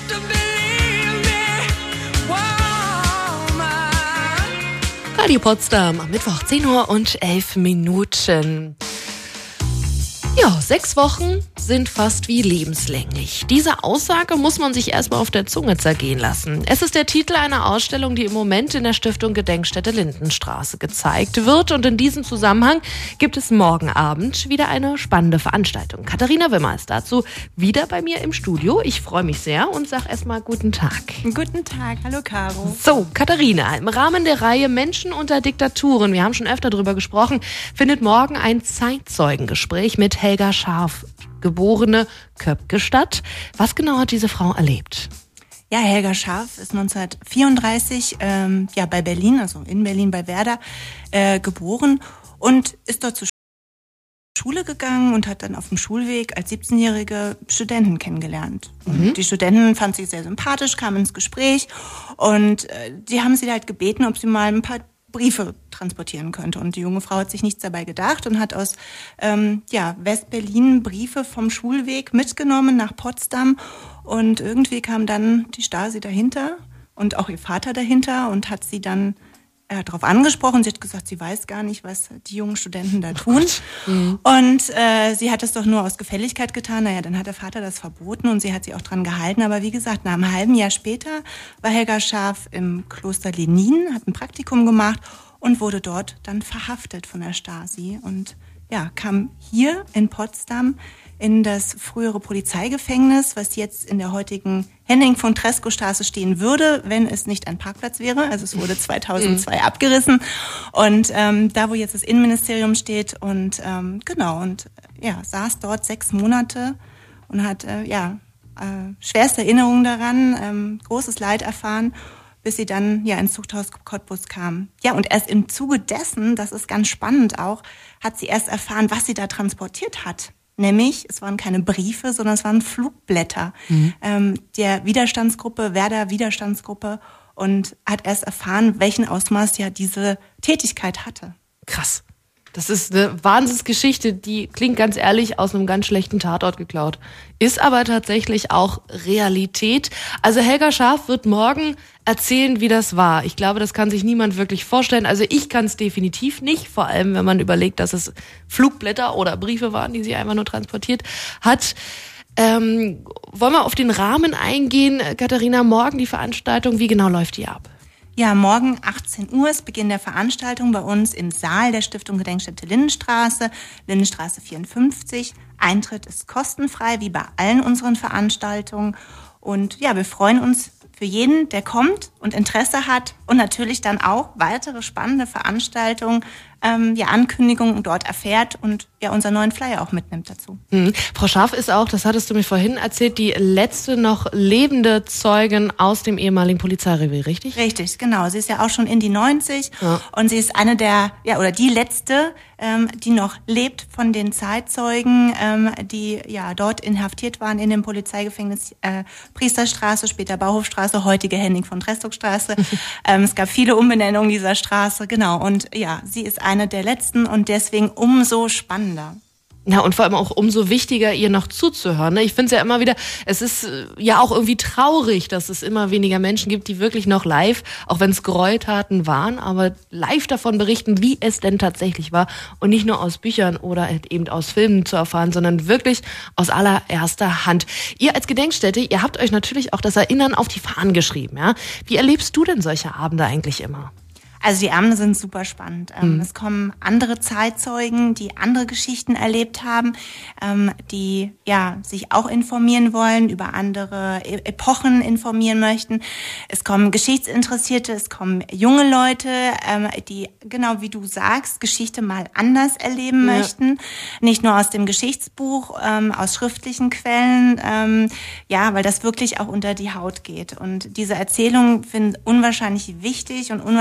Radio Potsdam am Mittwoch 10 Uhr und 11 Minuten. Ja, 6 Wochen sind fast wie lebenslänglich. Diese Aussage muss man sich erstmal auf der Zunge zergehen lassen. Es ist der Titel einer Ausstellung, die im Moment in der Stiftung Gedenkstätte Lindenstraße gezeigt wird. Und in diesem Zusammenhang gibt es morgen Abend wieder eine spannende Veranstaltung. Katharina Wimmer ist dazu wieder bei mir im Studio. Ich freue mich sehr und sage erstmal guten Tag. Guten Tag, hallo Caro. So, Katharina, im Rahmen der Reihe Menschen unter Diktaturen, wir haben schon öfter darüber gesprochen, findet morgen ein Zeitzeugengespräch mit Helga Scharf, geborene Köpke, statt. Was genau hat diese Frau erlebt? Ja, Helga Scharf ist 1934 bei Berlin, also in Berlin bei Werder, geboren und ist dort zur Schule gegangen und hat dann auf dem Schulweg als 17-jährige Studenten kennengelernt. Und die Studenten fanden sie sehr sympathisch, kamen ins Gespräch und die haben sie halt gebeten, ob sie mal ein paar Briefe transportieren könnte. Und die junge Frau hat sich nichts dabei gedacht und hat aus West-Berlin Briefe vom Schulweg mitgenommen nach Potsdam. Und irgendwie kam dann die Stasi dahinter und auch ihr Vater dahinter und hat sie dann darauf angesprochen. Sie hat gesagt, sie weiß gar nicht, was die jungen Studenten da tun. Und sie hat es doch nur aus Gefälligkeit getan. Naja, dann hat der Vater das verboten und sie hat sich auch dran gehalten. Aber wie gesagt, nach einem halben Jahr später war Helga Scharf im Kloster Lenin, hat ein Praktikum gemacht und wurde dort dann verhaftet von der Stasi. Und ja, kam hier in Potsdam in das frühere Polizeigefängnis, was jetzt in der heutigen Henning-von-Tresckow-Straße stehen würde, wenn es nicht ein Parkplatz wäre. Also es wurde 2002 abgerissen. Und da, wo jetzt das Innenministerium steht und saß dort 6 Monate und hat schwerste Erinnerungen daran, großes Leid erfahren, bis sie dann ins Zuchthaus Cottbus kam. Ja, und erst im Zuge dessen, das ist ganz spannend auch, hat sie erst erfahren, was sie da transportiert hat. Nämlich, es waren keine Briefe, sondern es waren Flugblätter der Widerstandsgruppe, Werder Widerstandsgruppe, und hat erst erfahren, welchen Ausmaß ja diese Tätigkeit hatte. Krass. Das ist eine Wahnsinnsgeschichte, die klingt ganz ehrlich aus einem ganz schlechten Tatort geklaut. Ist aber tatsächlich auch Realität. Also Helga Scharf wird morgen erzählen, wie das war. Ich glaube, das kann sich niemand wirklich vorstellen. Also ich kann es definitiv nicht, vor allem wenn man überlegt, dass es Flugblätter oder Briefe waren, die sie einfach nur transportiert hat. Wollen wir auf den Rahmen eingehen, Katharina? Morgen die Veranstaltung, wie genau läuft die ab? Ja, morgen 18 Uhr ist Beginn der Veranstaltung bei uns im Saal der Stiftung Gedenkstätte Lindenstraße 54. Eintritt ist kostenfrei, wie bei allen unseren Veranstaltungen. Und ja, wir freuen uns für jeden, der kommt und Interesse hat, und natürlich dann auch weitere spannende Veranstaltungen, Ankündigungen dort erfährt und unseren neuen Flyer auch mitnimmt dazu. Frau Scharf ist auch, das hattest du mir vorhin erzählt, die letzte noch lebende Zeugin aus dem ehemaligen Polizeirevier, richtig? Richtig, genau. Sie ist ja auch schon in die 90 und sie ist eine der, die letzte, die noch lebt von den Zeitzeugen, die dort inhaftiert waren in dem Polizeigefängnis Priesterstraße, später Bauhofstraße, heutige Henning-von-Tresckow-Straße. Es gab viele Umbenennungen dieser Straße, genau. Und sie ist eine der letzten und deswegen umso spannender. Ja, und vor allem auch umso wichtiger, ihr noch zuzuhören. Ich finde es ja immer wieder, es ist ja auch irgendwie traurig, dass es immer weniger Menschen gibt, die wirklich noch live, auch wenn es Gräueltaten waren, aber live davon berichten, wie es denn tatsächlich war und nicht nur aus Büchern oder eben aus Filmen zu erfahren, sondern wirklich aus allererster Hand. Ihr als Gedenkstätte, ihr habt euch natürlich auch das Erinnern auf die Fahnen geschrieben, ja? Wie erlebst du denn solche Abende eigentlich immer? Also die Abende sind super spannend. Es kommen andere Zeitzeugen, die andere Geschichten erlebt haben, die sich auch informieren wollen, über andere Epochen informieren möchten. Es kommen Geschichtsinteressierte, es kommen junge Leute, die, genau wie du sagst, Geschichte mal anders erleben möchten. Nicht nur aus dem Geschichtsbuch, aus schriftlichen Quellen, weil das wirklich auch unter die Haut geht. Und diese Erzählungen finden unwahrscheinlich wichtig und unwahrscheinlich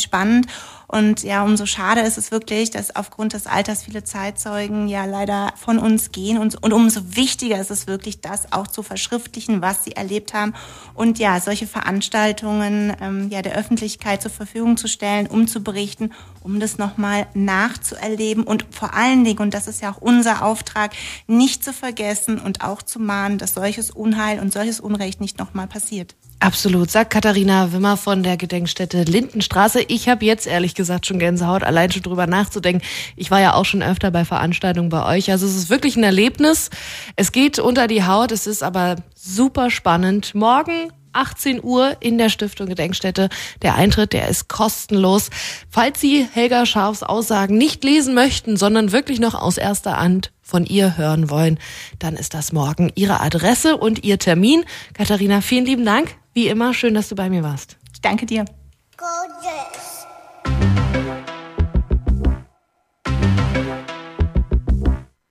unheimlich spannend. Und ja, umso schade ist es wirklich, dass aufgrund des Alters viele Zeitzeugen ja leider von uns gehen. Und umso wichtiger ist es wirklich, das auch zu verschriftlichen, was sie erlebt haben. Und ja, solche Veranstaltungen der Öffentlichkeit zur Verfügung zu stellen, um zu berichten, um das nochmal nachzuerleben. Und vor allen Dingen, und das ist ja auch unser Auftrag, nicht zu vergessen und auch zu mahnen, dass solches Unheil und solches Unrecht nicht nochmal passiert. Absolut, sagt Katharina Wimmer von der Gedenkstätte Lindenstraße. Ich habe jetzt ehrlich gesagt schon Gänsehaut, allein schon drüber nachzudenken. Ich war ja auch schon öfter bei Veranstaltungen bei euch. Also es ist wirklich ein Erlebnis. Es geht unter die Haut, es ist aber super spannend. Morgen 18 Uhr in der Stiftung Gedenkstätte. Der Eintritt, der ist kostenlos. Falls Sie Helga Scharfs Aussagen nicht lesen möchten, sondern wirklich noch aus erster Hand von ihr hören wollen, dann ist das morgen Ihre Adresse und Ihr Termin. Katharina, vielen lieben Dank. Wie immer, schön, dass du bei mir warst. Ich danke dir. Gorgeous.